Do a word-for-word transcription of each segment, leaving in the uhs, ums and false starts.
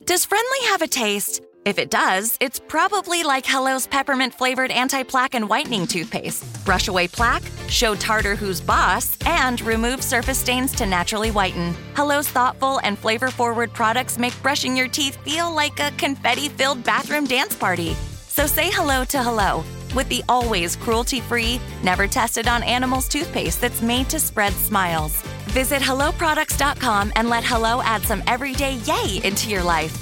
Does friendly have a taste? If it does, it's probably like Hello's peppermint-flavored anti-plaque and whitening toothpaste. Brush away plaque, show tartar who's boss, and remove surface stains to naturally whiten. Hello's thoughtful and flavor-forward products make brushing your teeth feel like a confetti-filled bathroom dance party. So say hello to Hello with the always cruelty-free, never tested on animals toothpaste that's made to spread smiles. Visit hello products dot com and let Hello add some everyday yay into your life.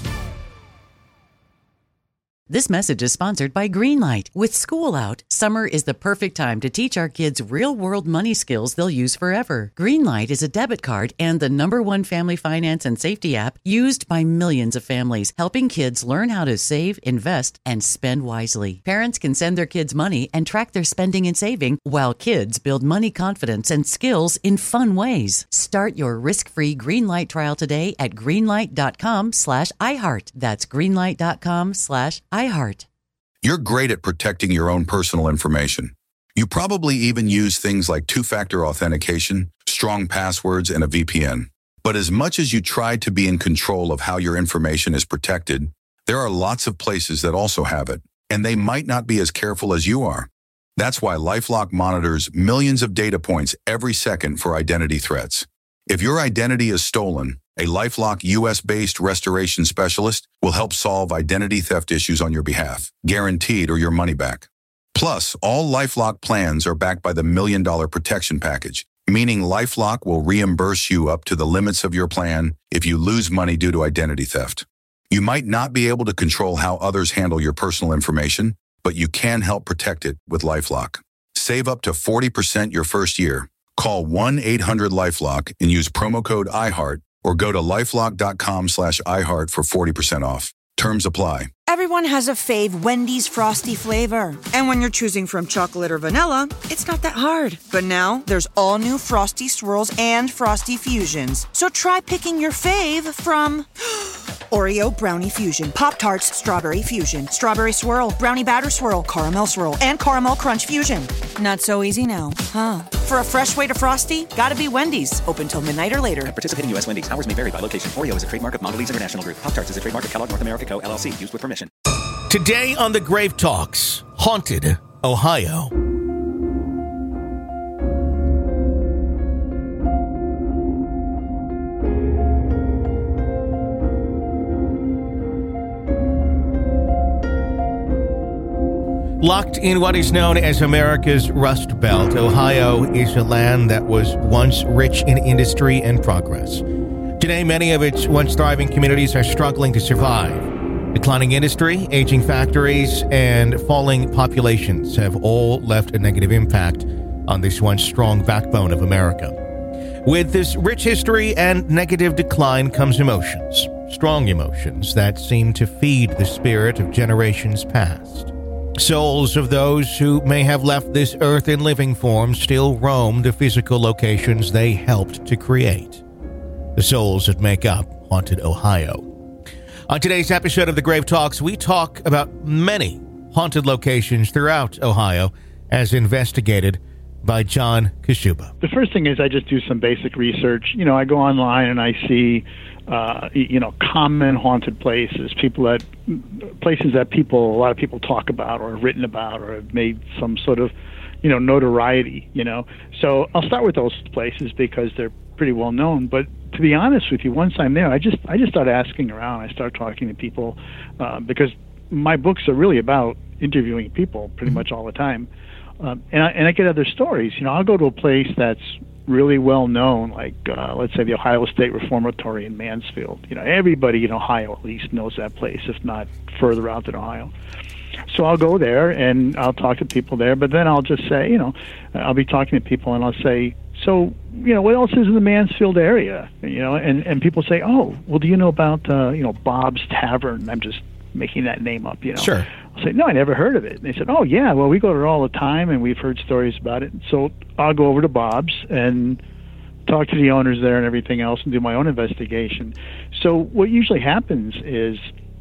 This message is sponsored by Greenlight. With school out, summer is the perfect time to teach our kids real-world money skills they'll use forever. Greenlight is a debit card and the number one family finance and safety app used by millions of families, helping kids learn how to save, invest, and spend wisely. Parents can send their kids money and track their spending and saving, while kids build money confidence and skills in fun ways. Start your risk-free Greenlight trial today at greenlight.com slash iHeart. That's greenlight.com slash iHeart. iHeart. You're great at protecting your own personal information. You probably even use things like two-factor authentication, strong passwords, and a V P N. But as much as you try to be in control of how your information is protected, there are lots of places that also have it, and they might not be as careful as you are. That's why LifeLock monitors millions of data points every second for identity threats. If your identity is stolen, a LifeLock U S-based restoration specialist will help solve identity theft issues on your behalf, guaranteed or your money back. Plus, all LifeLock plans are backed by the Million Dollar Protection Package, meaning LifeLock will reimburse you up to the limits of your plan if you lose money due to identity theft. You might not be able to control how others handle your personal information, but you can help protect it with LifeLock. Save up to forty percent your first year. Call one eight hundred LifeLock and use promo code iHeart, or go to lifelock.com slash iHeart for forty percent off. Terms apply. Everyone has a fave Wendy's Frosty flavor. And when you're choosing from chocolate or vanilla, it's not that hard. But now, there's all new Frosty Swirls and Frosty Fusions. So try picking your fave from Oreo Brownie Fusion, Pop-Tarts Strawberry Fusion, Strawberry Swirl, Brownie Batter Swirl, Caramel Swirl, and Caramel Crunch Fusion. Not so easy now, huh? For a fresh way to Frosty, gotta be Wendy's. Open till midnight or later. At participating U S Wendy's, hours may vary by location. Oreo is a trademark of Mondelez International Group. Pop-Tarts is a trademark of Kellogg North America Co., L L C. Used with permission. Today on the Grave Talks, Haunted, Ohio. Locked in what is known as America's Rust Belt, Ohio is a land that was once rich in industry and progress. Today, many of its once thriving communities are struggling to survive. Declining industry, aging factories, and falling populations have all left a negative impact on this once strong backbone of America. With this rich history and negative decline comes emotions, strong emotions that seem to feed the spirit of generations past. Souls of those who may have left this earth in living form still roam the physical locations they helped to create. The souls that make up Haunted Ohio. On today's episode of The Grave Talks, we talk about many haunted locations throughout Ohio as investigated by John Kashuba. The first thing is I just do some basic research. You know, I go online and I see, uh, you know, common haunted places, people that, places that people, a lot of people talk about or have written about or have made some sort of, you know, notoriety, you know. So I'll start with those places because they're pretty well known. But to be honest with you, once I'm there, I just I just start asking around. I start talking to people uh, because my books are really about interviewing people pretty mm-hmm. much all the time. Um, and, I, and I get other stories. You know, I'll go to a place that's really well known, like uh, let's say the Ohio State Reformatory in Mansfield. You know, everybody in Ohio at least knows that place, if not further out than Ohio. So I'll go there and I'll talk to people there, but then I'll just say, you know, I'll be talking to people and I'll say, so, you know, what else is in the Mansfield area? You know, and, and people say, oh, well, do you know about, uh, you know, Bob's Tavern? I'm just making that name up, you know. Sure. I'll say, no, I never heard of it. And they said, oh, yeah, well, we go there all the time and we've heard stories about it. So I'll go over to Bob's and talk to the owners there and everything else and do my own investigation. So what usually happens is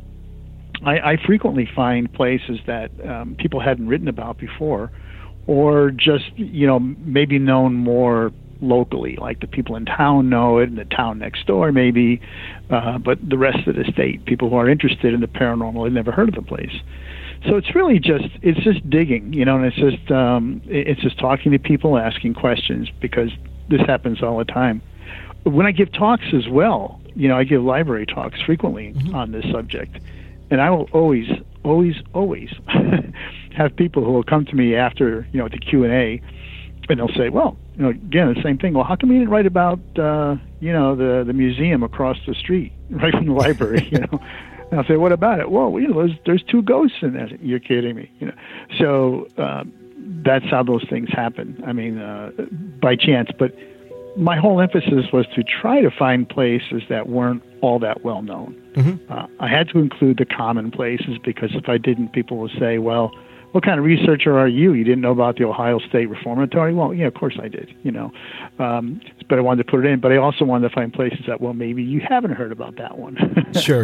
I, I frequently find places that um, people hadn't written about before, or just, you know, maybe known more locally, like the people in town know it, and the town next door maybe, uh, but the rest of the state, people who are interested in the paranormal, had never heard of the place. So it's really just it's just digging, you know, and it's just um, it's just talking to people, asking questions, because this happens all the time. When I give talks as well, you know, I give library talks frequently mm-hmm. on this subject, and I will always, always, always have people who will come to me after, you know, the Q and A, and they'll say, well, you know, again, the same thing. Well, how come you didn't write about, uh, you know, the the museum across the street, right from the library, you know? And I'll say, what about it? Well, you know, there's, there's two ghosts in there. You're kidding me, you know? So uh, that's how those things happen. I mean, uh, by chance. But my whole emphasis was to try to find places that weren't all that well known. Mm-hmm. Uh, I had to include the common places, because if I didn't, people would say, well, what kind of researcher are you? You didn't know about the Ohio State Reformatory? Well, yeah, of course I did, you know. Um, but I wanted to put it in. But I also wanted to find places that, well, maybe you haven't heard about that one. Sure.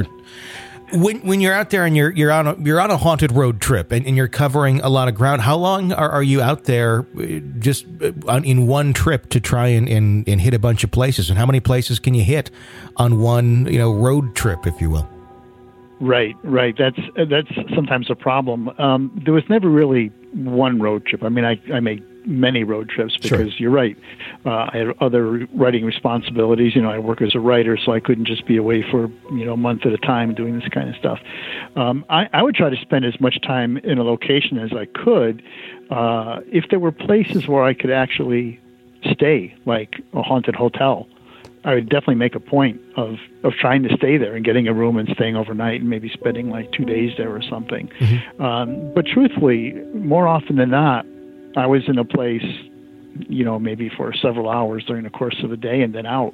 When when you're out there and you're you're on a, you're on a haunted road trip and, and you're covering a lot of ground, how long are, are you out there just on, in one trip to try and, and, and hit a bunch of places? And how many places can you hit on one, you know, road trip, if you will? Right, right. That's that's sometimes a problem. Um, there was never really one road trip. I mean, I, I made many road trips because sure. You're right. Uh, I had other writing responsibilities. You know, I work as a writer, so I couldn't just be away for, you know, a month at a time doing this kind of stuff. Um, I, I would try to spend as much time in a location as I could. Uh, if there were places where I could actually stay, like a haunted hotel, I would definitely make a point of, of trying to stay there and getting a room and staying overnight and maybe spending like two days there or something. Mm-hmm. Um, but truthfully, more often than not, I was in a place, you know, maybe for several hours during the course of a day and then out,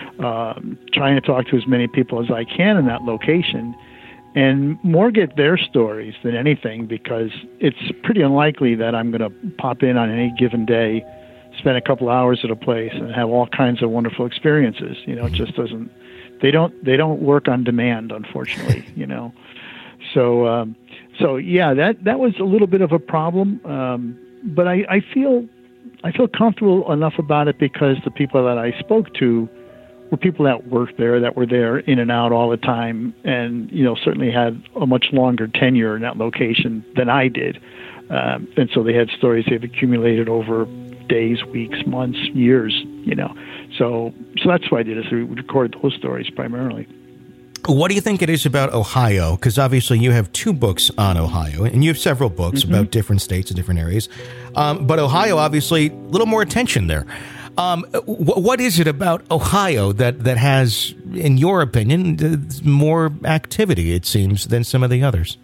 um, trying to talk to as many people as I can in that location and more get their stories than anything, because it's pretty unlikely that I'm going to pop in on any given day, spend a couple hours at a place and have all kinds of wonderful experiences. You know, it just doesn't, they don't, they don't work on demand, unfortunately, you know? So, um, so yeah, that, that was a little bit of a problem. Um, but I, I feel, I feel comfortable enough about it because the people that I spoke to were people that worked there, that were there in and out all the time. And, you know, certainly had a much longer tenure in that location than I did. Um, and so they had stories they've accumulated over days, weeks, months, years, you know. So so that's what I did, is we record those stories primarily. What do you think it is about Ohio? Because obviously you have two books on Ohio, and you have several books mm-hmm. about different states and different areas. Um, but Ohio, obviously, a little more attention there. Um, w- what is it about Ohio that, that has, in your opinion, more activity, it seems, than some of the others?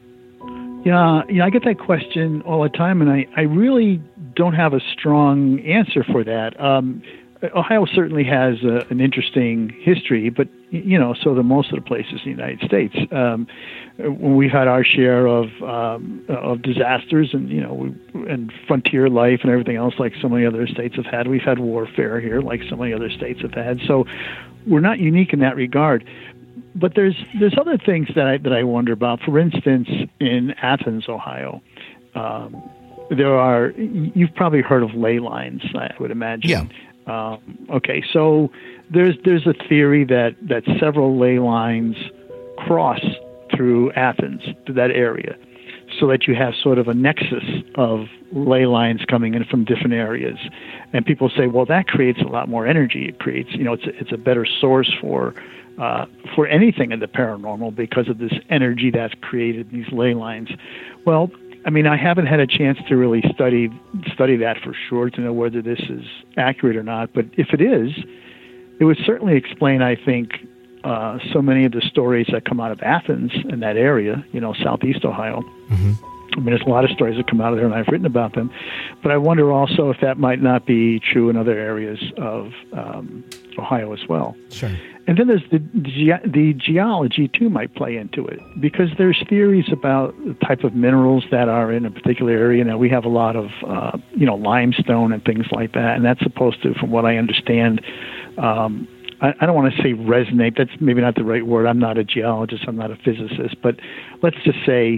Yeah, you know, I get that question all the time, and I, I really don't have a strong answer for that. Um, Ohio certainly has a, an interesting history, but, you know, so do most of the places in the United States. Um, we've had our share of um, of disasters and, you know, we, and frontier life and everything else like so many other states have had. We've had warfare here like so many other states have had. So we're not unique in that regard. But there's there's other things that I, that I wonder about. For instance, in Athens, Ohio, um, there are, you've probably heard of ley lines, I would imagine. Yeah. Um, okay, so there's there's a theory that, that several ley lines cross through Athens, to that area, so that you have sort of a nexus of ley lines coming in from different areas. And people say, well, that creates a lot more energy. It creates, you know, it's a, it's a better source for uh, for anything in the paranormal because of this energy that's created in these ley lines. Well, I mean, I haven't had a chance to really study study that for sure to know whether this is accurate or not. But if it is, it would certainly explain, I think, uh, so many of the stories that come out of Athens and that area, you know, southeast Ohio. Mm-hmm. I mean, there's a lot of stories that come out of there, and I've written about them. But I wonder also if that might not be true in other areas of um, Ohio as well. Sure. And then there's the, ge- the geology, too, might play into it, because there's theories about the type of minerals that are in a particular area. Now, we have a lot of, uh, you know, limestone and things like that, and that's supposed to, from what I understand, um, I, I don't want to say resonate. That's maybe not the right word. I'm not a geologist. I'm not a physicist. But let's just say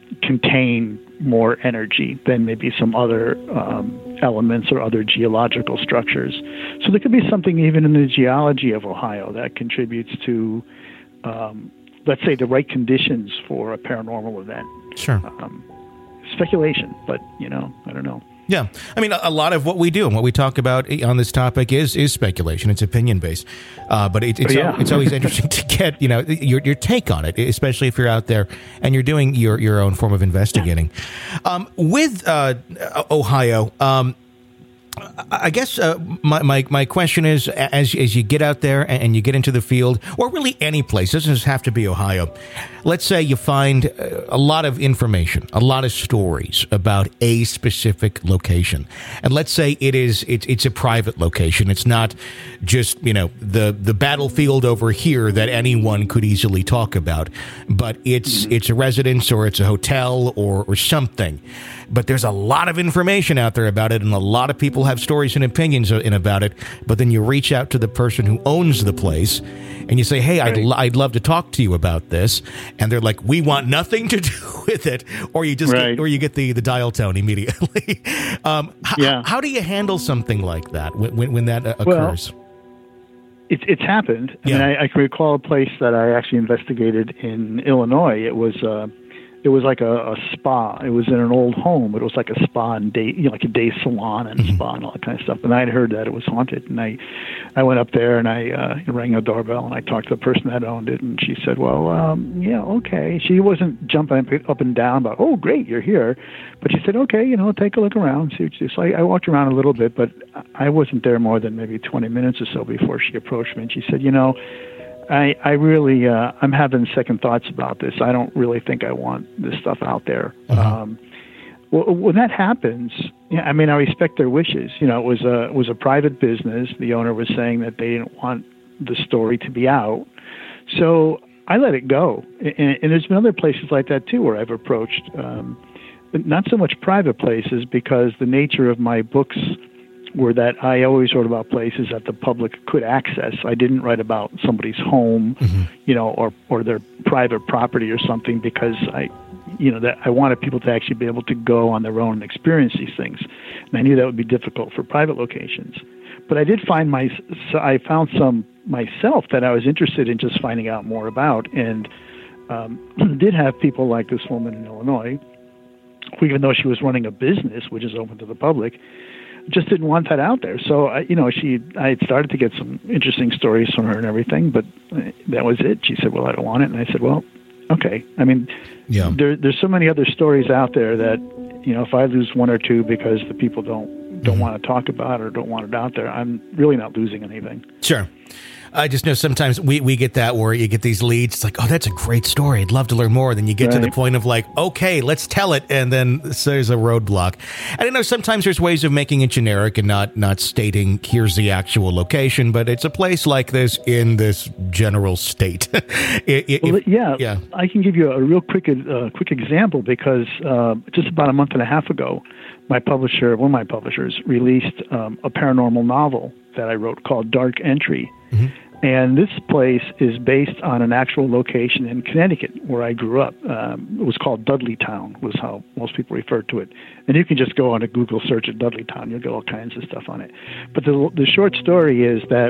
contain more energy than maybe some other um, elements or other geological structures. So there could be something even in the geology of Ohio that contributes to, um, let's say, the right conditions for a paranormal event. Sure. Um, speculation, but, you know, I don't know. Yeah. I mean, a, a lot of what we do and what we talk about on this topic is is speculation. It's opinion-based. Uh, but it, it's yeah. al- it's always interesting to get, you know, your your take on it, especially if you're out there and you're doing your, your own form of investigating. Um, with uh, Ohio, um, I guess uh, my, my my question is, as as you get out there and you get into the field, or really any place, doesn't just have to be Ohio. Let's say you find a lot of information, a lot of stories about a specific location, and let's say it is it's it's a private location. It's not just, you know, the the battlefield over here that anyone could easily talk about, but it's mm-hmm. it's a residence or it's a hotel or or something. But there's a lot of information out there about it, and a lot of people have stories and opinions in about it. But then you reach out to the person who owns the place, and you say, "Hey, I'd lo- I'd love to talk to you about this," and they're like, "We want nothing to do with it," or you just right. get, or you get the, the dial tone immediately. um, h- yeah. How do you handle something like that when when, when that uh, occurs? Well, it's it's happened. I yeah. mean, I, I can recall a place that I actually investigated in Illinois. It was. Uh, It was like a, a spa. It was in an old home, but it was like a spa and day, you know, like a day salon and a spa and all that kind of stuff. And I had heard that it was haunted, and I, I went up there and I uh, rang a doorbell and I talked to the person that owned it, and she said, "Well, um, yeah, okay." She wasn't jumping up and down about, "Oh, great, you're here," but she said, "Okay, you know, take a look around, see what you do." So I, I walked around a little bit, but I wasn't there more than maybe twenty minutes or so before she approached me, and she said, "You know, I, I really, uh, I'm having second thoughts about this. I don't really think I want this stuff out there." Uh-huh. Um, well, when that happens, yeah, I mean, I respect their wishes. You know, it was a, it was a private business. The owner was saying that they didn't want the story to be out. So I let it go. And, and there's been other places like that too, where I've approached, um, not so much private places, because the nature of my books were that I always wrote about places that the public could access. I didn't write about somebody's home, mm-hmm. you know, or, or their private property or something, because I, you know, that I wanted people to actually be able to go on their own and experience these things. And I knew that would be difficult for private locations. But I did find my, so I found some myself that I was interested in just finding out more about, and um, did have people like this woman in Illinois, who, even though she was running a business, which is open to the public, just didn't want that out there. So, I, you know, she, I had started to get some interesting stories from her and everything, but that was it. She said, "Well, I don't want it." And I said, "Well, okay." I mean, yeah. there, there's so many other stories out there that, you know, if I lose one or two because the people don't, don't mm-hmm. want to talk about it or don't want it out there, I'm really not losing anything. Sure. I just know sometimes we, we get that where you get these leads. It's like, "Oh, that's a great story. I'd love to learn more." Then you get right. to the point of like, "Okay, let's tell it." And then there's a roadblock. And I know sometimes there's ways of making it generic and not, not stating here's the actual location, but it's a place like this in this general state. if, well, yeah, yeah. I can give you a real quick, uh, quick example, because uh, just about a month and a half ago, my publisher, one of my publishers, released um, a paranormal novel that I wrote called Dark Entry. Mm-hmm. And this place is based on an actual location in Connecticut where I grew up. Um, it was called Dudleytown, was how most people referred to it. And you can just go on a Google search at Dudleytown. You'll get all kinds of stuff on it. But the, the short story is that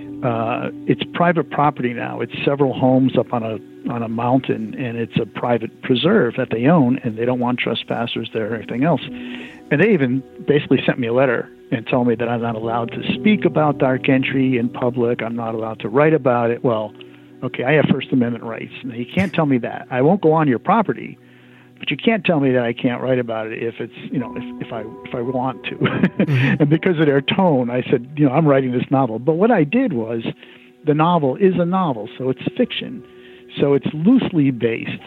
uh, it's private property now. It's several homes up on a on a mountain, and it's a private preserve that they own, and they don't want trespassers there or anything else. And they even basically sent me a letter and told me that I'm not allowed to speak about Dark Entry in public. I'm not allowed to write about it. Well, okay, I have First Amendment rights. Now, you can't tell me that. I won't go on your property, but you can't tell me that I can't write about it if it's, you know, if, if I if I want to. Mm-hmm. And because of their tone, I said, you know, I'm writing this novel. But what I did was, the novel is a novel, so it's fiction. So it's loosely based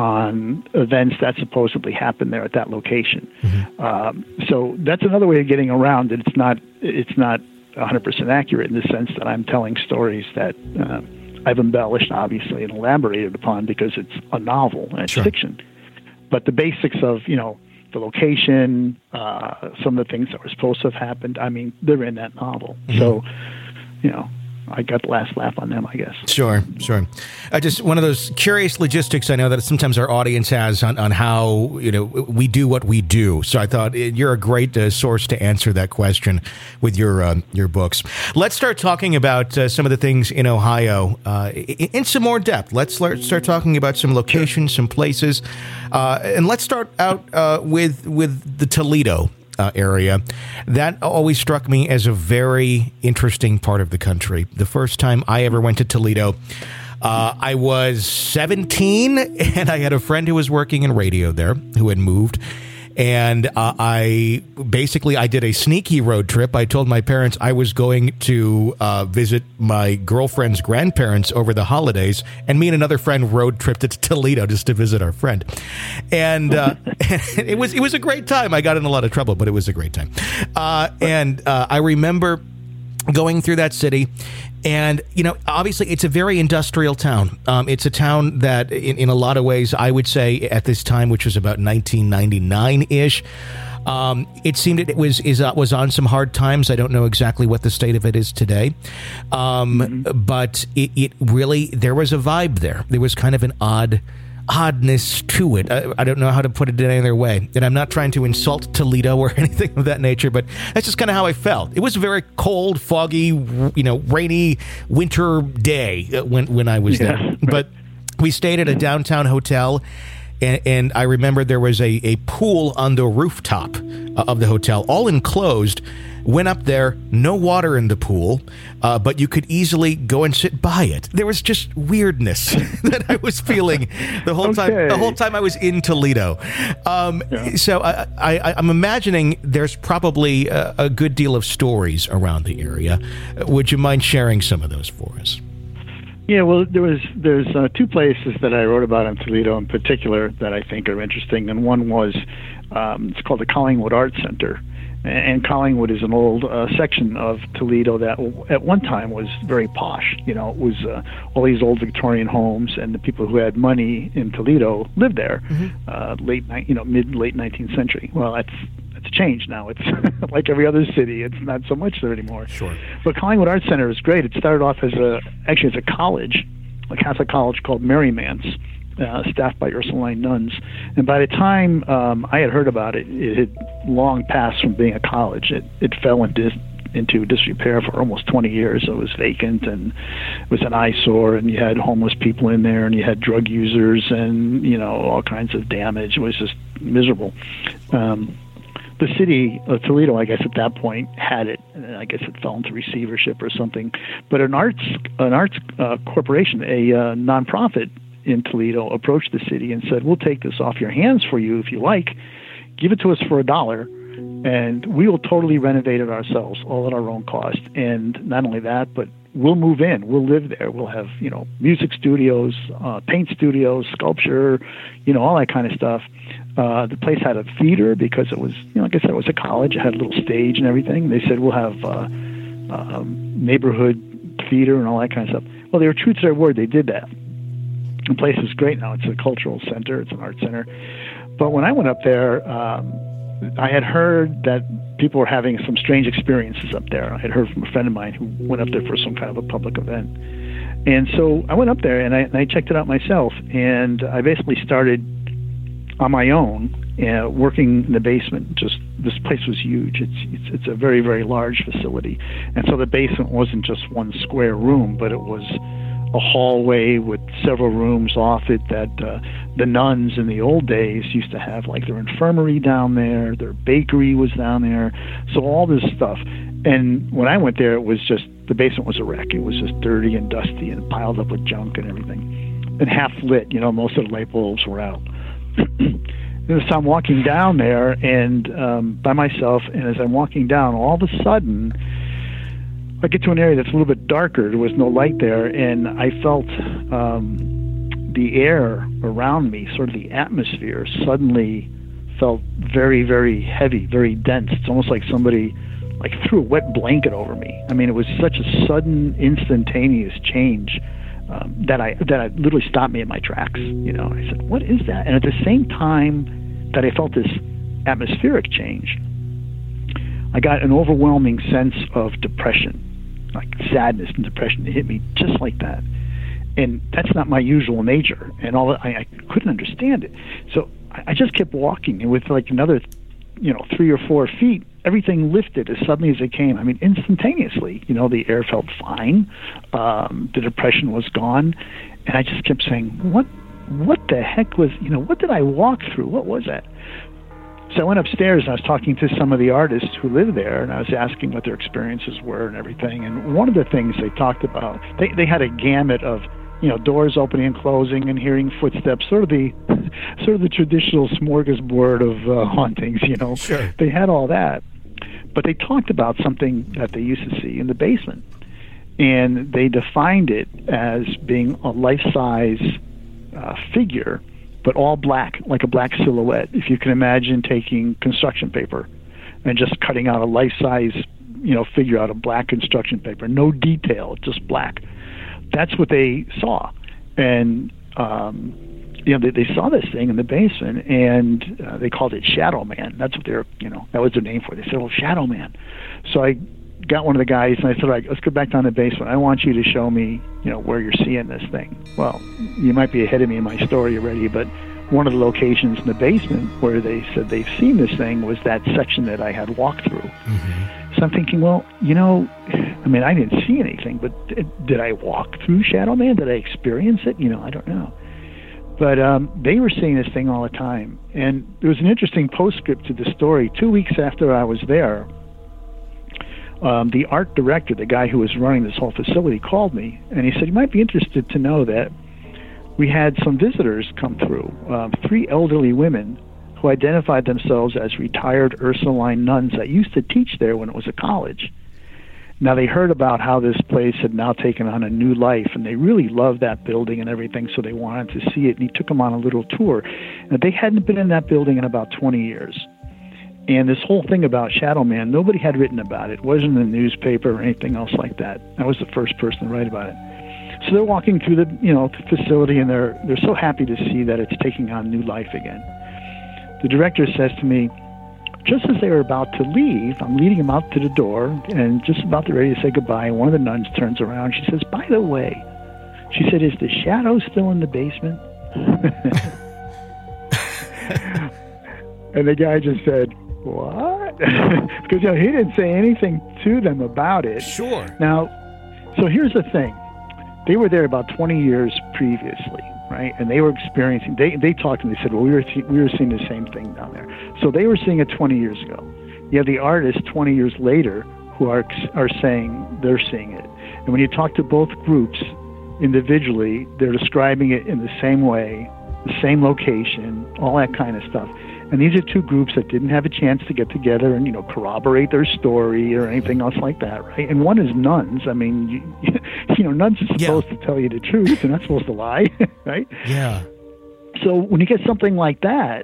on events that supposedly happened there at that location. Mm-hmm. Um, so that's another way of getting around it. It's not it's not one hundred percent accurate in the sense that I'm telling stories that uh, I've embellished, obviously, and elaborated upon, because it's a novel and it's sure. fiction. But the basics of, you know, the location, uh, some of the things that were supposed to have happened, I mean, they're in that novel. Mm-hmm. So, you know, I got the last laugh on them, I guess. Sure, sure. I just one of those curious logistics I know that sometimes our audience has on, on how, you know, we do what we do. So I thought you're a great uh, source to answer that question with your uh, your books. Let's start talking about uh, some of the things in Ohio uh, in, in some more depth. Let's start talking about some locations, some places, uh, and let's start out uh, with with the Toledo Uh, area. That always struck me as a very interesting part of the country. The first time I ever went to Toledo, uh, I was seventeen, and I had a friend who was working in radio there who had moved. And uh, I basically, I did a sneaky road trip. I told my parents I was going to uh, visit my girlfriend's grandparents over the holidays, and me and another friend road tripped to Toledo just to visit our friend. And uh, it was it was a great time. I got in a lot of trouble, but it was a great time. Uh, and uh, I remember going through that city. And, you know, obviously it's a very industrial town. Um, it's a town that in, in a lot of ways, I would say at this time, which was about nineteen ninety-nine-ish, um, it seemed it was is uh, was on some hard times. I don't know exactly what the state of it is today. Um, mm-hmm. But it, it really, there was a vibe there. There was kind of an odd oddness to it. I, I don't know how to put it in any other way. And I'm not trying to insult Toledo or anything of that nature, but that's just kind of how I felt. It was a very cold, foggy, you know, rainy winter day when, when I was yeah. there. But we stayed at a downtown hotel, and, and I remember there was a, a pool on the rooftop of the hotel, all enclosed. Went up there, no water in the pool, uh, but you could easily go and sit by it. There was just weirdness that I was feeling the whole okay. time. The whole time I was in Toledo. Um, yeah. So I, I, I'm imagining there's probably a, a good deal of stories around the area. Would you mind sharing some of those for us? Yeah, well, there was there's uh, two places that I wrote about in Toledo in particular that I think are interesting, and one was um, it's called the Collingwood Art Center. And Collingwood is an old uh, section of Toledo that at one time was very posh. You know, it was uh, all these old Victorian homes, and the people who had money in Toledo lived there. Mm-hmm. uh, late, you know, mid late nineteenth century. Well, that's that's changed now. It's like every other city. It's not so much there anymore. Sure. But Collingwood Art Center is great. It started off as a actually as a college, a Catholic college called Merryman's. Uh, staffed by Ursuline nuns. And by the time um, I had heard about it, it had long passed from being a college. It, it fell into, into disrepair for almost twenty years. It was vacant, and it was an eyesore, and you had homeless people in there, and you had drug users, and, you know, all kinds of damage. It was just miserable. Um, the city of Toledo, I guess at that point, had it, and I guess it fell into receivership or something. But an arts, an arts uh, corporation, a uh, nonprofit, in Toledo approached the city and said, we'll take this off your hands for you if you like. Give it to us for a dollar, and we will totally renovate it ourselves, all at our own cost. And not only that, but we'll move in. We'll live there. We'll have, you know, music studios, uh, paint studios, sculpture, you know, all that kind of stuff. Uh, the place had a theater because it was, you know, like I said, it was a college. It had a little stage and everything. They said, we'll have uh, um, neighborhood theater and all that kind of stuff. Well, they were true to their word. They did that. The place is great now. It's a cultural center. It's an art center. But when I went up there, um, I had heard that people were having some strange experiences up there. I had heard from a friend of mine who went up there for some kind of a public event. And so I went up there, and I, and I checked it out myself. And I basically started on my own, uh, working in the basement. Just this place was huge. It's, it's it's a very, very large facility. And so the basement wasn't just one square room, but it was a hallway with several rooms off it that uh, the nuns in the old days used to have, like their infirmary down there, their bakery was down there, so all this stuff. And when I went there, it was just, the basement was a wreck. It was just dirty and dusty and piled up with junk and everything. And half lit, you know, most of the light bulbs were out. And so I'm walking down there and um, by myself, and as I'm walking down, all of a sudden, I get to an area that's a little bit darker. There was no light there, and I felt um, the air around me, sort of the atmosphere, suddenly felt very, very heavy, very dense. It's almost like somebody like threw a wet blanket over me. I mean, it was such a sudden, instantaneous change um, that I that I literally stopped me in my tracks. You know, I said, "What is that?" And at the same time that I felt this atmospheric change, I got an overwhelming sense of depression. like sadness and depression. It hit me just like that. And that's not my usual nature. And all I, I couldn't understand it. So I, I just kept walking. And with like another, you know, three or four feet, everything lifted as suddenly as it came. I mean, instantaneously. You know, the air felt fine. Um, the depression was gone. And I just kept saying, what, what the heck was, you know, what did I walk through? What was that? So I went upstairs and I was talking to some of the artists who live there, and I was asking what their experiences were and everything. And one of the things they talked about, they, they had a gamut of, you know, doors opening and closing and hearing footsteps, sort of the sort of the traditional smorgasbord of uh, hauntings, you know. Sure. They had all that. But they talked about something that they used to see in the basement. And they defined it as being a life-size uh, figure, but all black, like a black silhouette. If you can imagine taking construction paper and just cutting out a life-size, you know, figure out of black construction paper, no detail, just black. That's what they saw. And, um, you know, they, they saw this thing in the basement, and uh, they called it Shadow Man. That's what they're, you know, that was their name for it. They said, oh, Shadow Man. So I got one of the guys, and I said, all right, let's go back down to the basement. I want you to show me, you know, where you're seeing this thing. Well, you might be ahead of me in my story already, but one of the locations in the basement where they said they've seen this thing was that section that I had walked through. Mm-hmm. So I'm thinking, well, you know, I mean, I didn't see anything, but did, did I walk through Shadow Man? Did I experience it? You know, I don't know. But um, they were seeing this thing all the time. And there was an interesting postscript to the story. Two weeks after I was there, um, the art director, the guy who was running this whole facility, called me, and he said, you might be interested to know that we had some visitors come through, um, three elderly women who identified themselves as retired Ursuline nuns that used to teach there when it was a college. Now, they heard about how this place had now taken on a new life, and they really loved that building and everything, so they wanted to see it, and he took them on a little tour. And they hadn't been in that building in about twenty years. And this whole thing about Shadow Man, nobody had written about it. It wasn't in the newspaper or anything else like that. I was the first person to write about it. So they're walking through the, you know, the facility, and they're they're so happy to see that it's taking on new life again. The director says to me, just as they were about to leave, I'm leading them out to the door, and just about to ready to say goodbye, and one of the nuns turns around. She says, by the way, she said, is the shadow still in the basement? And the guy just said, what? Because, you know, he didn't say anything to them about it. Sure. Now, so here's the thing. They were there about twenty years previously, right? And they were experiencing, they they talked and they said, well, we were we were seeing the same thing down there. So they were seeing it twenty years ago. You have the artists twenty years later who are are saying they're seeing it. And when you talk to both groups individually, they're describing it in the same way, the same location, all that kind of stuff. And these are two groups that didn't have a chance to get together and, you know, corroborate their story or anything else like that, right? And one is nuns. I mean, you, you know, nuns are supposed yeah. to tell you the truth. They're not supposed to lie, right? Yeah. So when you get something like that,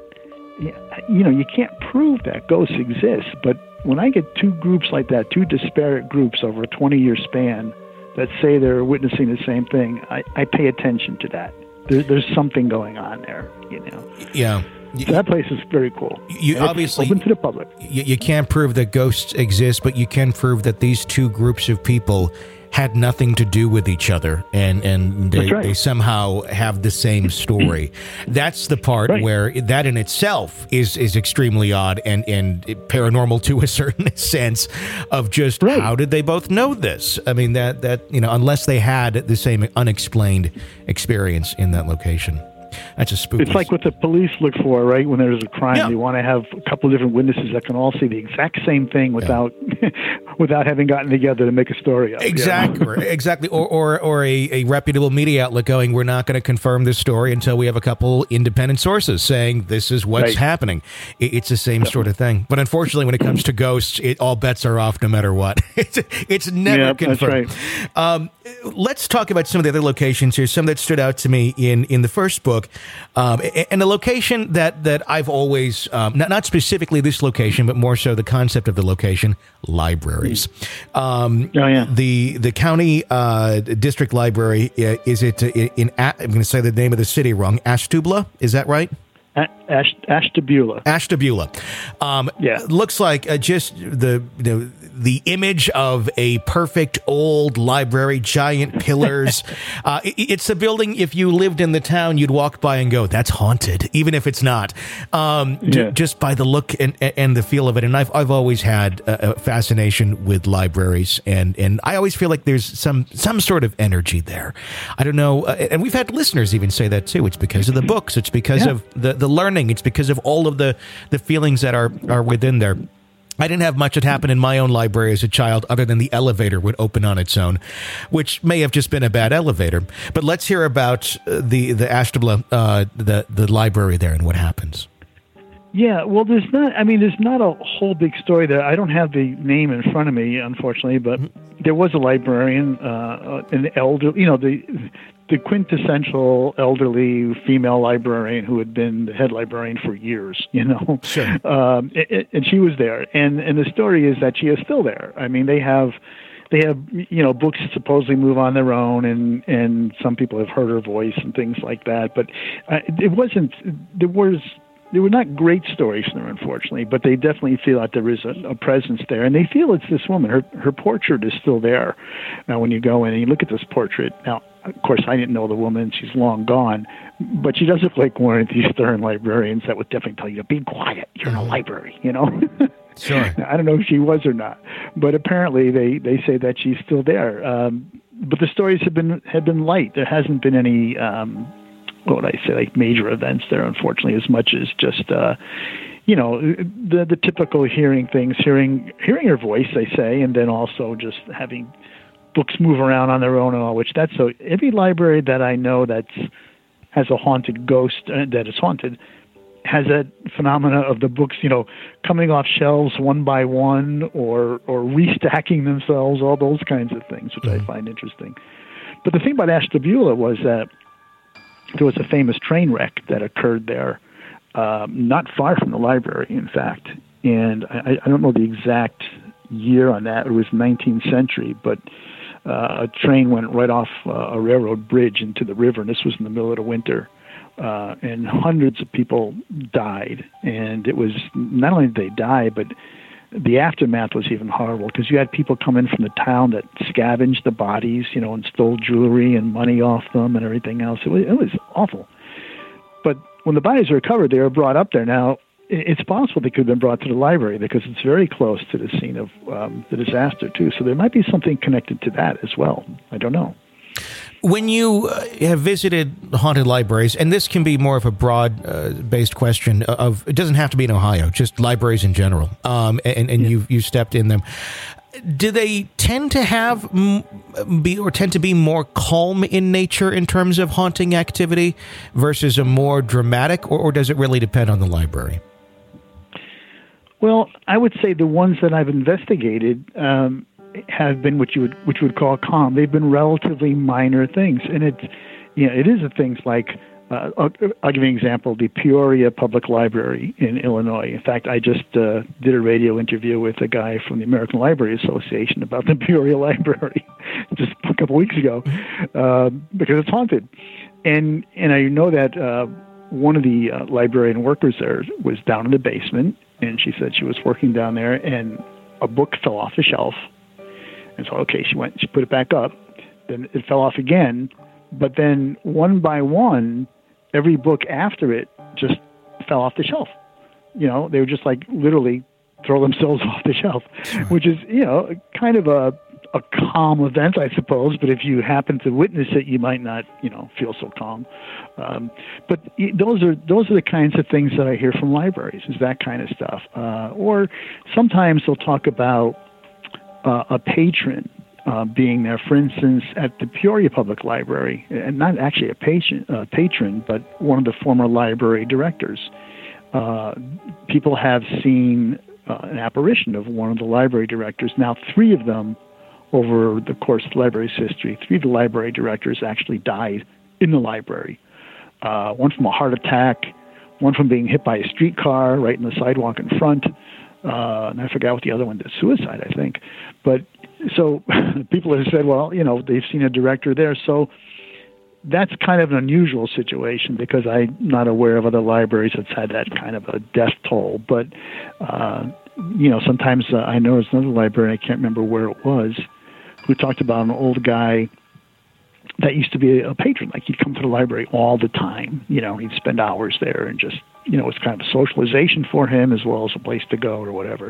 you know, you can't prove that ghosts exist. But when I get two groups like that, two disparate groups over a twenty-year span that say they're witnessing the same thing, I, I pay attention to that. There, there's something going on there, you know? Yeah. So that place is very cool. You and obviously open to the public. You, you can't prove that ghosts exist, but you can prove that these two groups of people had nothing to do with each other, and and they, right. they somehow have the same story. That's the part right. where that in itself is is extremely odd and and paranormal to a certain sense of just right. how did they both know this? I mean that that you know unless they had the same unexplained experience in that location. That's a spooky. It's like what the police look for, right? When there's a crime, yeah. they want to have a couple of different witnesses that can all see the exact same thing without yeah. without having gotten together to make a story up. Exactly, you know? exactly. Or or or a, a reputable media outlet going, we're not going to confirm this story until we have a couple independent sources saying this is what's right. happening. It, it's the same sort of thing. But unfortunately, when it comes to ghosts, it, all bets are off no matter what. it's, it's never yeah, confirmed. That's right. Um, let's talk about some of the other locations here. Some that stood out to me in, in the first book. Um, and a location that, that I've always, um, not, not specifically this location, but more so the concept of the location, libraries. Um, oh, yeah. The the county uh, district library, uh, is it in, in, I'm going to say the name of the city wrong, Ashtabula? Is that right? Ash, Ashtabula. Ashtabula. Um, yeah. Looks like uh, just the, you know, the image of a perfect old library, giant pillars. uh, it, it's a building, if you lived in the town, you'd walk by and go, that's haunted, even if it's not, um, yeah. j- just by the look and, and the feel of it. And I've, I've always had a, a fascination with libraries, and, and I always feel like there's some, some sort of energy there. I don't know. Uh, and we've had listeners even say that too. It's because of the books. It's because yeah. of the, the learning. It's because of all of the, the feelings that are, are within there. I didn't have much that happened in my own library as a child other than the elevator would open on its own, which may have just been a bad elevator. But let's hear about the, the Ashtabula, uh, the, the library there and what happens. Yeah, well, there's not, I mean, there's not a whole big story there. I don't have the name in front of me, unfortunately, but mm-hmm. there was a librarian, uh, an elder, you know, the the quintessential elderly female librarian who had been the head librarian for years, you know. Sure. Um, it, and she was there. And, and the story is that she is still there. I mean, they have... They have, you know, books that supposedly move on their own, and, and some people have heard her voice and things like that. But uh, it wasn't, there was, there were not great stories there, unfortunately, but they definitely feel that there is a, a presence there. And they feel it's this woman. Her her portrait is still there. Now, when you go in and you look at this portrait, now, of course, I didn't know the woman. She's long gone. But she does look like one of these stern librarians that would definitely tell you to be quiet. You're in a library, you know. Sure. I don't know if she was or not, but apparently they, they say that she's still there. Um, but the stories have been have been light. There hasn't been any, um, what would I say, like major events there, unfortunately, as much as just, uh, you know, the the typical hearing things, hearing hearing her voice, they say, and then also just having books move around on their own and all. Which that's so every library that I know that's has a haunted ghost uh, that is haunted has that phenomena of the books, you know, coming off shelves one by one or or restacking themselves, all those kinds of things, which mm-hmm. I find interesting. But the thing about Ashtabula was that there was a famous train wreck that occurred there, um, not far from the library, in fact. And I, I don't know the exact year on that. It was nineteenth century, but uh, a train went right off uh, a railroad bridge into the river, and this was in the middle of the winter. Uh, and hundreds of people died. And it was, not only did they die, but the aftermath was even horrible, because you had people come in from the town that scavenged the bodies, you know, and stole jewelry and money off them and everything else. It was, it was awful. But when the bodies were recovered, they were brought up there. Now, it's possible they could have been brought to the library because it's very close to the scene of um, the disaster, too. So there might be something connected to that as well. I don't know. When you uh, have visited haunted libraries, and this can be more of a broad-based uh, question of, it doesn't have to be in Ohio, just libraries in general, um, and, and yeah. you you stepped in them. Do they tend to have be or tend to be more calm in nature in terms of haunting activity versus a more dramatic, or, or does it really depend on the library? Well, I would say the ones that I've investigated um, have been what you would which would call calm. They've been relatively minor things, and it's you know it is a things like uh, I'll, I'll give you an example: the Peoria Public Library in Illinois. In fact, I just uh, did a radio interview with a guy from the American Library Association about the Peoria Library just a couple weeks ago uh, because it's haunted, and and I know that uh, one of the uh, librarian workers there was down in the basement, and she said she was working down there, and a book fell off the shelf. And so, okay, she went, she put it back up, then it fell off again, but then one by one, every book after it just fell off the shelf. You know, they would just like literally throw themselves off the shelf, which is, you know, kind of a, a calm event, I suppose, but if you happen to witness it, you might not, you know, feel so calm. Um, but those are, those are the kinds of things that I hear from libraries, is that kind of stuff. Uh, or sometimes they'll talk about Uh, a patron uh, being there. For instance, at the Peoria Public Library, and not actually a patient, uh, patron, but one of the former library directors, uh, people have seen uh, an apparition of one of the library directors. Now, three of them, over the course of the library's history, three of the library directors actually died in the library. Uh, one from a heart attack, one from being hit by a streetcar right in the sidewalk in front, Uh, and I forgot what the other one did, suicide, I think. But so people have said, well, you know, they've seen a director there. So that's kind of an unusual situation because I'm not aware of other libraries that's had that kind of a death toll. But uh, you know, sometimes uh, I know there's another librarian, I can't remember where it was, who talked about an old guy that used to be a patron. Like, he'd come to the library all the time. You know, he'd spend hours there, and just, you know, it's kind of a socialization for him as well as a place to go or whatever.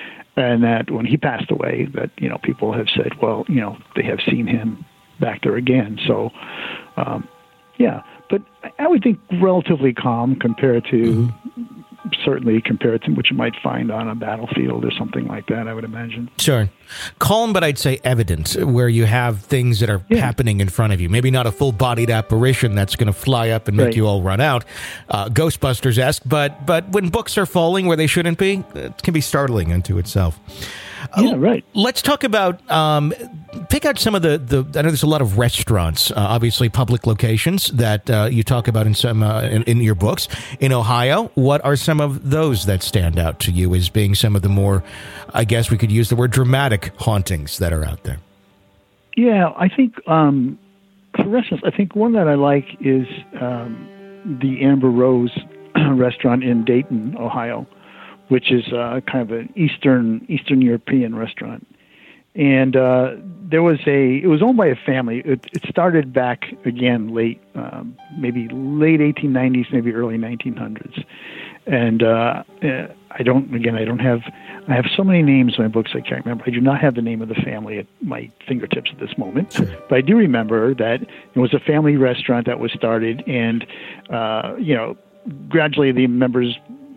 And that when he passed away, that, you know, people have said, well, you know, they have seen him back there again. So, um, yeah, but I would think relatively calm compared to, mm-hmm. certainly compared to what you might find on a battlefield or something like that, I would imagine. Sure. Calm, but I'd say evident, where you have things that are yeah. happening in front of you. Maybe not a full-bodied apparition that's going to fly up and make right. you all run out, uh, Ghostbusters-esque, but, but when books are falling where they shouldn't be, it can be startling unto itself. Yeah, right. Let's talk about, um, pick out some of the, the, I know there's a lot of restaurants, uh, obviously public locations that uh, you talk about in some uh, in, in your books. In Ohio, what are some of those that stand out to you as being some of the more, I guess we could use the word dramatic hauntings that are out there? Yeah, I think um, for restaurants, I think one that I like is um, the Amber Rose restaurant in Dayton, Ohio, which is uh, kind of an Eastern Eastern European restaurant. And uh, there was a, it was owned by a family. It, it started back, again, late, um, maybe late eighteen nineties, maybe early nineteen hundreds. And uh, I don't, again, I don't have, I have so many names in my books I can't remember. I do not have the name of the family at my fingertips at this moment. Sure. But I do remember that it was a family restaurant that was started, and, uh, you know, gradually the members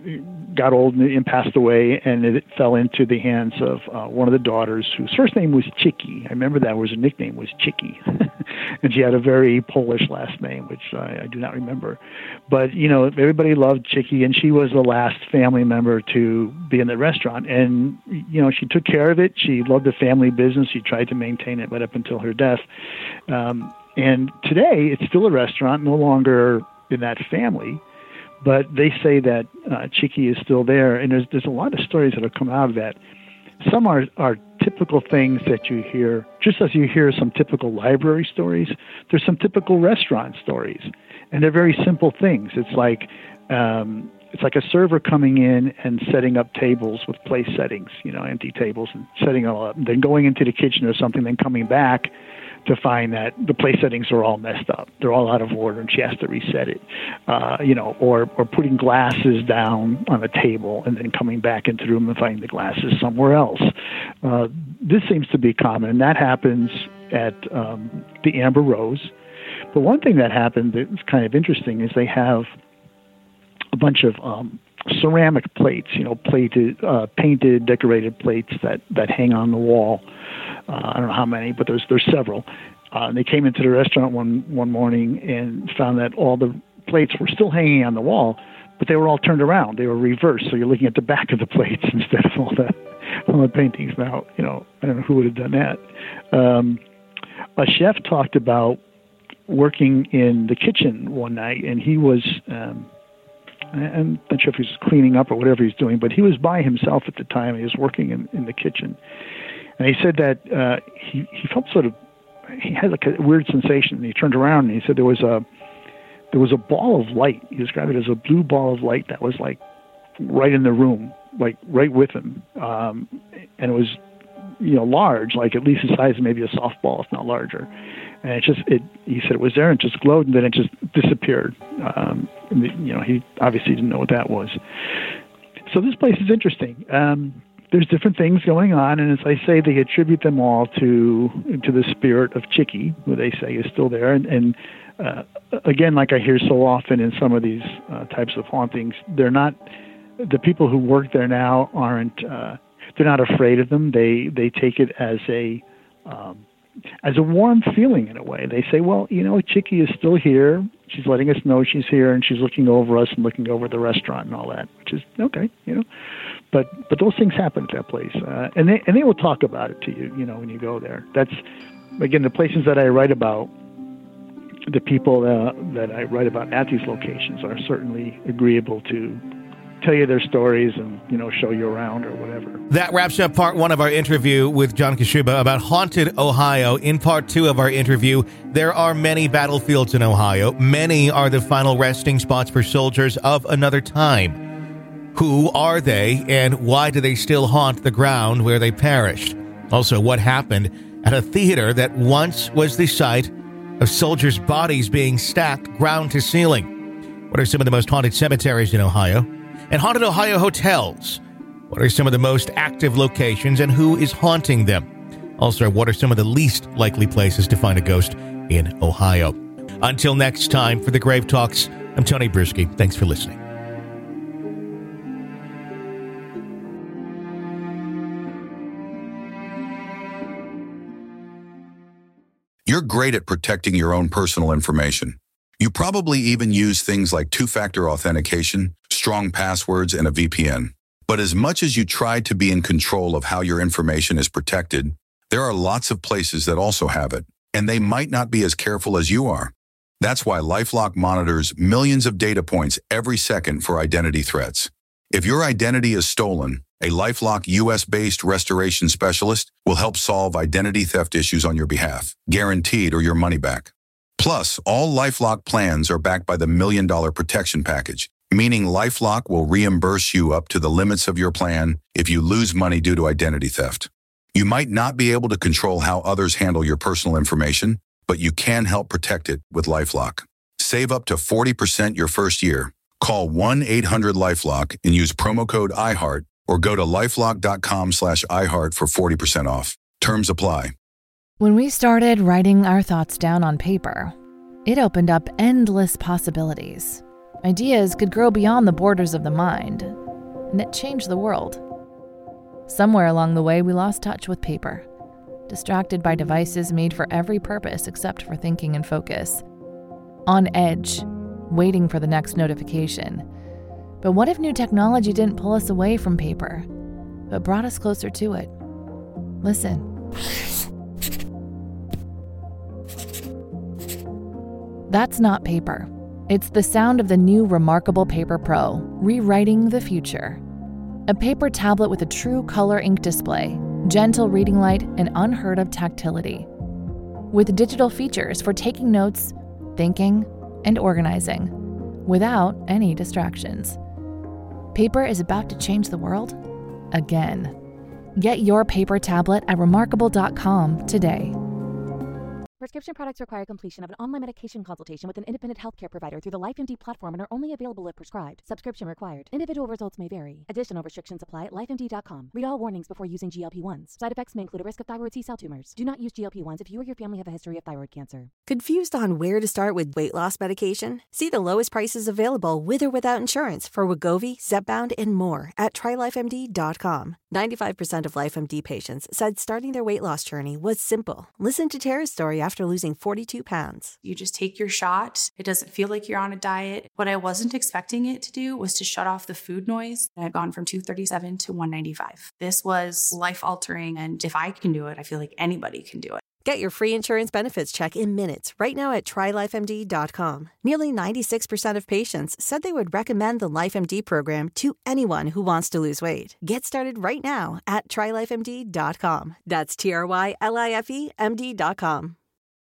got old and passed away, and it fell into the hands of uh, one of the daughters, whose first name was Chicky. I remember that was her nickname was Chicky, and she had a very Polish last name, which I, I do not remember. But you know, everybody loved Chicky, and she was the last family member to be in the restaurant. And you know, she took care of it. She loved the family business. She tried to maintain it right up until her death. Um, and today, it's still a restaurant, no longer in that family. But they say that uh, Chicky is still there, and there's there's a lot of stories that have come out of that. Some are, are typical things that you hear, just as you hear some typical library stories, there's some typical restaurant stories, and they're very simple things. It's like um, it's like a server coming in and setting up tables with place settings, you know, empty tables, and setting it all up, and then going into the kitchen or something, then coming back to find that the place settings are all messed up. They're all out of order, and she has to reset it. Uh, you know, or or putting glasses down on a table and then coming back into the room and finding the glasses somewhere else. Uh, this seems to be common, and that happens at um, the Amber Rose. But one thing that happened that's kind of interesting is they have a bunch of um, ceramic plates, you know, plated, uh, painted, decorated plates that, that hang on the wall. Uh, I don't know how many, but there's there's several. Uh, and they came into the restaurant one, one morning and found that all the plates were still hanging on the wall, but they were all turned around. They were reversed, so you're looking at the back of the plates instead of all the, all the paintings. Now, you know, I don't know who would have done that. Um, a chef talked about working in the kitchen one night, and he was, um, I'm not sure if he was cleaning up or whatever he's doing, but he was by himself at the time. He was working in, in the kitchen. And he said that uh, he, he felt sort of, he had like a weird sensation. And he turned around and he said there was a there was a ball of light. He described it as a blue ball of light that was like right in the room, like right with him. Um, and it was, you know, large, like at least the size of maybe a softball, if not larger. And it just, it, he said it was there and it just glowed, and then it just disappeared. Um, and the, you know, he obviously didn't know what that was. So this place is interesting. Um, There's different things going on, and as I say, they attribute them all to to the spirit of Chicky, who they say is still there. And, and uh, again, like I hear so often in some of these uh, types of hauntings, they're not, the people who work there now aren't, uh, they're not afraid of them. They they take it as a um, as a warm feeling in a way. They say, well, you know, Chicky is still here. She's letting us know she's here, and she's looking over us and looking over the restaurant and all that, which is okay, you know. But but those things happen at that place, uh, and they and they will talk about it to you, you know, when you go there. That's again the places that I write about. The people uh, that I write about at these locations are certainly agreeable to tell you their stories and, you know, show you around or whatever. That wraps up part one of our interview with John Kashuba about Haunted Ohio. In part two of our interview, there are many battlefields in Ohio. Many are the final resting spots for soldiers of another time. Who are they, and why do they still haunt the ground where they perished? Also, what happened at a theater that once was the site of soldiers' bodies being stacked ground to ceiling? What are some of the most haunted cemeteries in Ohio? And haunted Ohio hotels? What are some of the most active locations, and who is haunting them? Also, what are some of the least likely places to find a ghost in Ohio? Until next time, for the Grave Talks, I'm Tony Bruschi. Thanks for listening. You're great at protecting your own personal information. You probably even use things like two-factor authentication, strong passwords, and a V P N. But as much as you try to be in control of how your information is protected, there are lots of places that also have it, and they might not be as careful as you are. That's why LifeLock monitors millions of data points every second for identity threats. If your identity is stolen, a LifeLock U S-based restoration specialist will help solve identity theft issues on your behalf, guaranteed or your money back. Plus, all LifeLock plans are backed by the Million Dollar Protection Package, meaning LifeLock will reimburse you up to the limits of your plan if you lose money due to identity theft. You might not be able to control how others handle your personal information, but you can help protect it with LifeLock. Save up to forty percent your first year. Call one eight hundred LifeLock and use promo code iHeart, or go to lifelock.com slash iHeart for forty percent off. Terms apply. When we started writing our thoughts down on paper, it opened up endless possibilities. Ideas could grow beyond the borders of the mind, and it changed the world. Somewhere along the way, we lost touch with paper, distracted by devices made for every purpose except for thinking and focus. On edge, waiting for the next notification. But what if new technology didn't pull us away from paper, but brought us closer to it? Listen. That's not paper. It's the sound of the new Remarkable Paper Pro, rewriting the future. A paper tablet with a true color ink display, gentle reading light, and unheard of tactility. With digital features for taking notes, thinking, and organizing, without any distractions. Paper is about to change the world again. Get your paper tablet at remarkable dot com today. Prescription products require completion of an online medication consultation with an independent healthcare provider through the LifeMD platform and are only available if prescribed. Subscription required. Individual results may vary. Additional restrictions apply at life M D dot com. Read all warnings before using G L P ones. Side effects may include a risk of thyroid C-cell tumors. Do not use G L P ones if you or your family have a history of thyroid cancer. Confused on where to start with weight loss medication? See the lowest prices available with or without insurance for Wegovy, Zepbound, and more at try life M D dot com. ninety-five percent of LifeMD patients said starting their weight loss journey was simple. Listen to Tara's story after losing forty-two pounds. You just take your shot. It doesn't feel like you're on a diet. What I wasn't expecting it to do was to shut off the food noise. I had gone from two thirty-seven to one ninety-five. This was life-altering, and if I can do it, I feel like anybody can do it. Get your free insurance benefits check in minutes right now at try life M D dot com. Nearly ninety-six percent of patients said they would recommend the LifeMD program to anyone who wants to lose weight. Get started right now at try life M D dot com. That's T R Y L I F E M D dot com.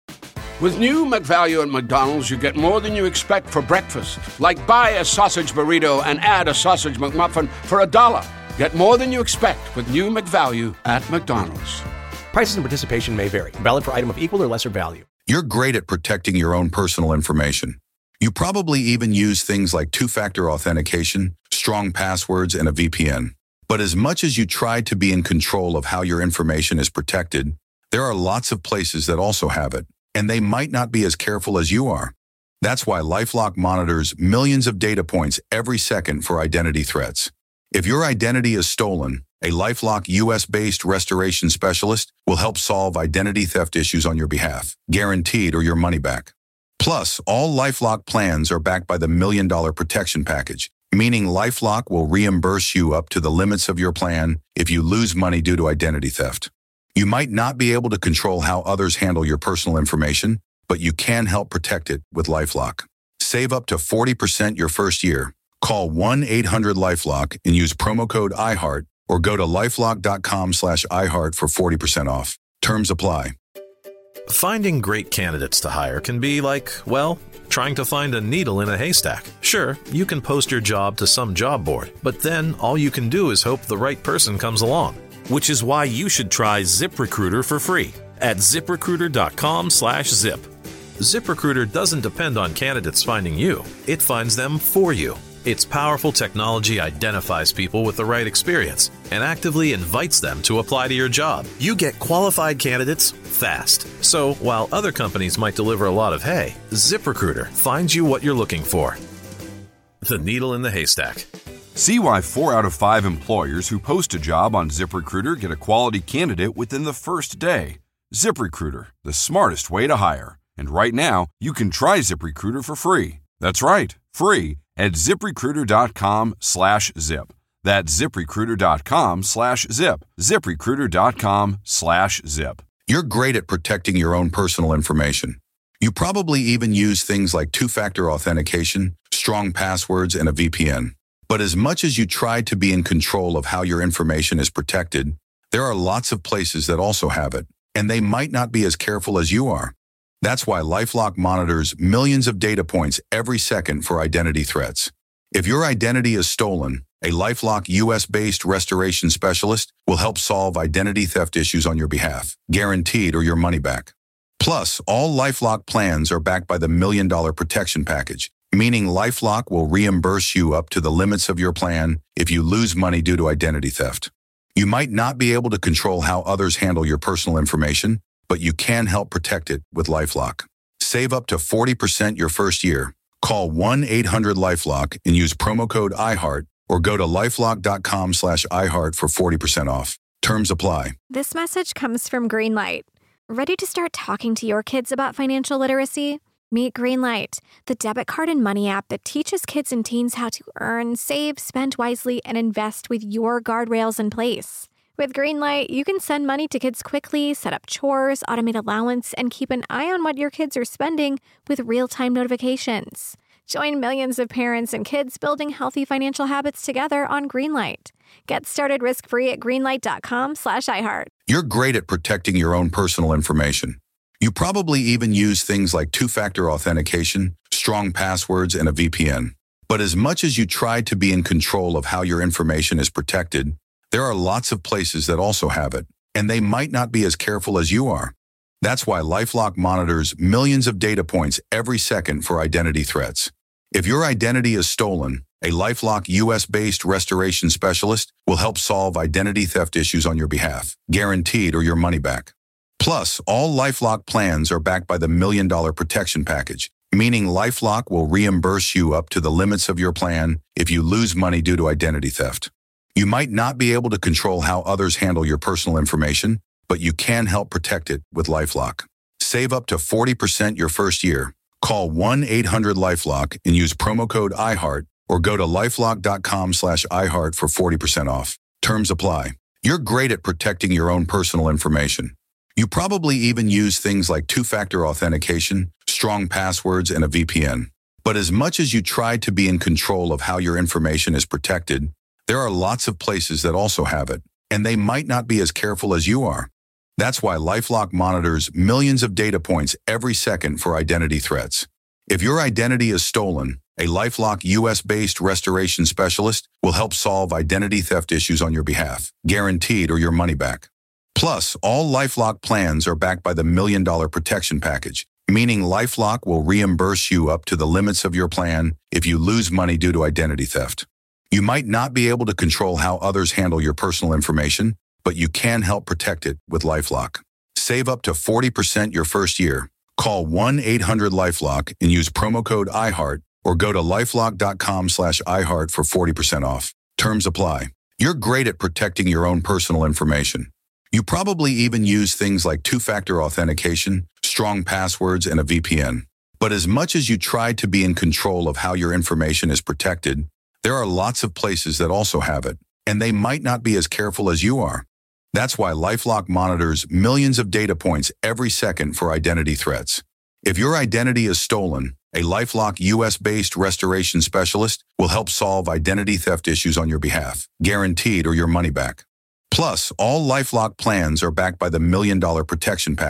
With new McValue at McDonald's, you get more than you expect for breakfast. Like buy a sausage burrito and add a sausage McMuffin for a dollar. Get more than you expect with new McValue at McDonald's. Prices and participation may vary. Valid for item of equal or lesser value. You're great at protecting your own personal information. You probably even use things like two-factor authentication, strong passwords, and a V P N. But as much as you try to be in control of how your information is protected, there are lots of places that also have it, and they might not be as careful as you are. That's why LifeLock monitors millions of data points every second for identity threats. If your identity is stolen, a LifeLock U S-based restoration specialist will help solve identity theft issues on your behalf, guaranteed or your money back. Plus, all LifeLock plans are backed by the Million Dollar Protection Package, meaning LifeLock will reimburse you up to the limits of your plan if you lose money due to identity theft. You might not be able to control how others handle your personal information, but you can help protect it with LifeLock. Save up to forty percent your first year. Call one eight hundred LifeLock and use promo code iHeart, or go to lifelock.com slash iHeart for forty percent off. Terms apply. Finding great candidates to hire can be like, well, trying to find a needle in a haystack. Sure, you can post your job to some job board, but then all you can do is hope the right person comes along. Which is why you should try ZipRecruiter for free at ZipRecruiter.com slash zip. ZipRecruiter doesn't depend on candidates finding you. It finds them for you. Its powerful technology identifies people with the right experience and actively invites them to apply to your job. You get qualified candidates fast. So while other companies might deliver a lot of hay, ZipRecruiter finds you what you're looking for. The needle in the haystack. See why four out of five employers who post a job on ZipRecruiter get a quality candidate within the first day. ZipRecruiter, the smartest way to hire. And right now, you can try ZipRecruiter for free. That's right, free at ZipRecruiter.com slash zip. That's ZipRecruiter.com slash zip. ZipRecruiter.com slash zip. You're great at protecting your own personal information. You probably even use things like two-factor authentication, strong passwords, and a V P N. But as much as you try to be in control of how your information is protected, there are lots of places that also have it, and they might not be as careful as you are. That's why LifeLock monitors millions of data points every second for identity threats. If your identity is stolen, a LifeLock U S-based restoration specialist will help solve identity theft issues on your behalf, guaranteed or your money back. Plus, all LifeLock plans are backed by the Million Dollar Protection Package, meaning LifeLock will reimburse you up to the limits of your plan if you lose money due to identity theft. You might not be able to control how others handle your personal information, but you can help protect it with LifeLock. Save up to forty percent your first year. Call one eight hundred LifeLock and use promo code iHeart or go to lifelock.com slash iHeart for forty percent off. Terms apply. This message comes from Greenlight. Ready to start talking to your kids about financial literacy? Meet Greenlight, the debit card and money app that teaches kids and teens how to earn, save, spend wisely, and invest with your guardrails in place. With Greenlight, you can send money to kids quickly, set up chores, automate allowance, and keep an eye on what your kids are spending with real-time notifications. Join millions of parents and kids building healthy financial habits together on Greenlight. Get started risk-free at greenlight.com slash iHeart. You're great at protecting your own personal information. You probably even use things like two-factor authentication, strong passwords, and a V P N. But as much as you try to be in control of how your information is protected, there are lots of places that also have it, and they might not be as careful as you are. That's why LifeLock monitors millions of data points every second for identity threats. If your identity is stolen, a LifeLock U S-based restoration specialist will help solve identity theft issues on your behalf, guaranteed or your money back. Plus, all LifeLock plans are backed by the Million Dollar Protection Package, meaning LifeLock will reimburse you up to the limits of your plan if you lose money due to identity theft. You might not be able to control how others handle your personal information, but you can help protect it with LifeLock. Save up to forty percent your first year. Call one eight hundred LifeLock and use promo code iHeart or go to lifelock.com slash iHeart for forty percent off. Terms apply. You're great at protecting your own personal information. You probably even use things like two-factor authentication, strong passwords, and a V P N. But as much as you try to be in control of how your information is protected, there are lots of places that also have it, and they might not be as careful as you are. That's why LifeLock monitors millions of data points every second for identity threats. If your identity is stolen, a LifeLock U S-based restoration specialist will help solve identity theft issues on your behalf, guaranteed or your money back. Plus, all LifeLock plans are backed by the Million Dollar Protection Package, meaning LifeLock will reimburse you up to the limits of your plan if you lose money due to identity theft. You might not be able to control how others handle your personal information, but you can help protect it with LifeLock. Save up to forty percent your first year. Call one eight hundred LifeLock and use promo code iHeart or go to lifelock.com slash iHeart for forty percent off. Terms apply. You're great at protecting your own personal information. You probably even use things like two-factor authentication, strong passwords, and a V P N. But as much as you try to be in control of how your information is protected, there are lots of places that also have it, and they might not be as careful as you are. That's why LifeLock monitors millions of data points every second for identity threats. If your identity is stolen, a LifeLock U S-based restoration specialist will help solve identity theft issues on your behalf, guaranteed or your money back. Plus, all LifeLock plans are backed by the Million Dollar Protection Package,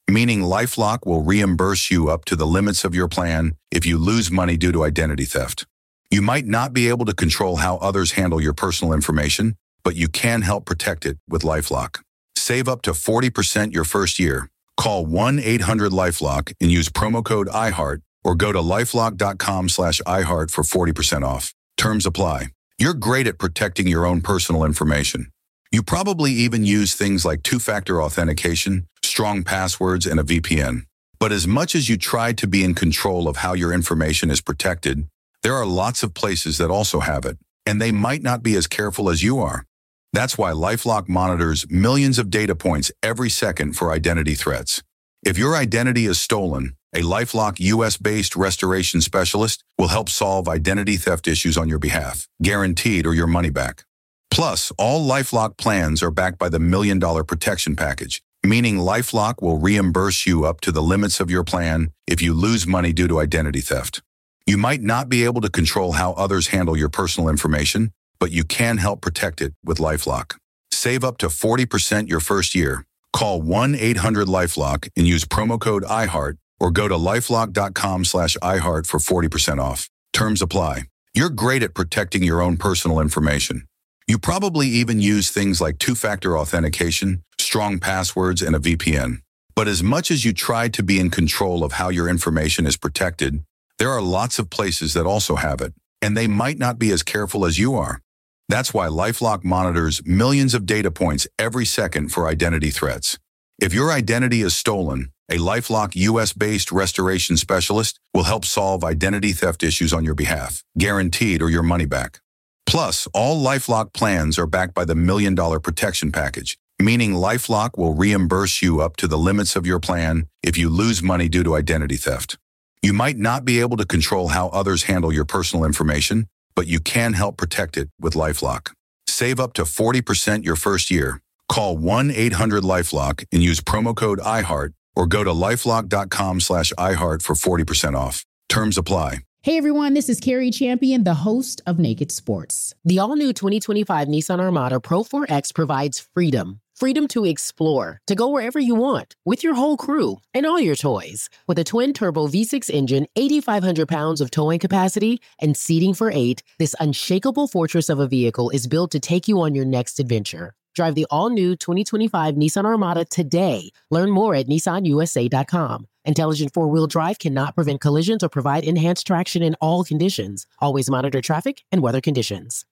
meaning LifeLock will reimburse you up to the limits of your plan if you lose money due to identity theft. You might not be able to control how others handle your personal information, but you can help protect it with LifeLock. Save up to forty percent your first year. Call one eight hundred LifeLock and use promo code iHeart or go to lifelock.com slash iHeart for forty percent off. Terms apply. You're great at protecting your own personal information. You probably even use things like two-factor authentication, strong passwords, and a V P N. But as much as you try to be in control of how your information is protected, there are lots of places that also have it, and they might not be as careful as you are. That's why LifeLock monitors millions of data points every second for identity threats. If your identity is stolen, a LifeLock U S-based restoration specialist will help solve identity theft issues on your behalf, guaranteed or your money back. Plus, all LifeLock plans are backed by the Million Dollar Protection Package, meaning LifeLock will reimburse you up to the limits of your plan if you lose money due to identity theft. You might not be able to control how others handle your personal information, but you can help protect it with LifeLock. Save up to forty percent your first year. Call one eight hundred LifeLock and use promo code iHeart or go to lifelock.com slash iHeart for forty percent off. Terms apply. You're great at protecting your own personal information. You probably even use things like two-factor authentication, strong passwords, and a V P N. But as much as you try to be in control of how your information is protected, there are lots of places that also have it, and they might not be as careful as you are. That's why LifeLock monitors millions of data points every second for identity threats. If your identity is stolen, a LifeLock U S-based restoration specialist will help solve identity theft issues on your behalf, guaranteed or your money back. Plus, all LifeLock plans are backed by the Million Dollar Protection Package, meaning LifeLock will reimburse you up to the limits of your plan if you lose money due to identity theft. You might not be able to control how others handle your personal information, but you can help protect it with LifeLock. Save up to forty percent your first year. Call one eight hundred LifeLock and use promo code iHeart or go to lifelock.com slash iHeart for forty percent off. Terms apply. Hey everyone, this is Carrie Champion, the host of Naked Sports. The all-new twenty twenty-five Nissan Armada Pro four X provides freedom. Freedom to explore, to go wherever you want, with your whole crew and all your toys. With a twin-turbo V six engine, eighty-five hundred pounds of towing capacity, and seating for eight, this unshakable fortress of a vehicle is built to take you on your next adventure. Drive the all-new twenty twenty-five Nissan Armada today. Learn more at nissan u s a dot com. Intelligent four-wheel drive cannot prevent collisions or provide enhanced traction in all conditions. Always monitor traffic and weather conditions.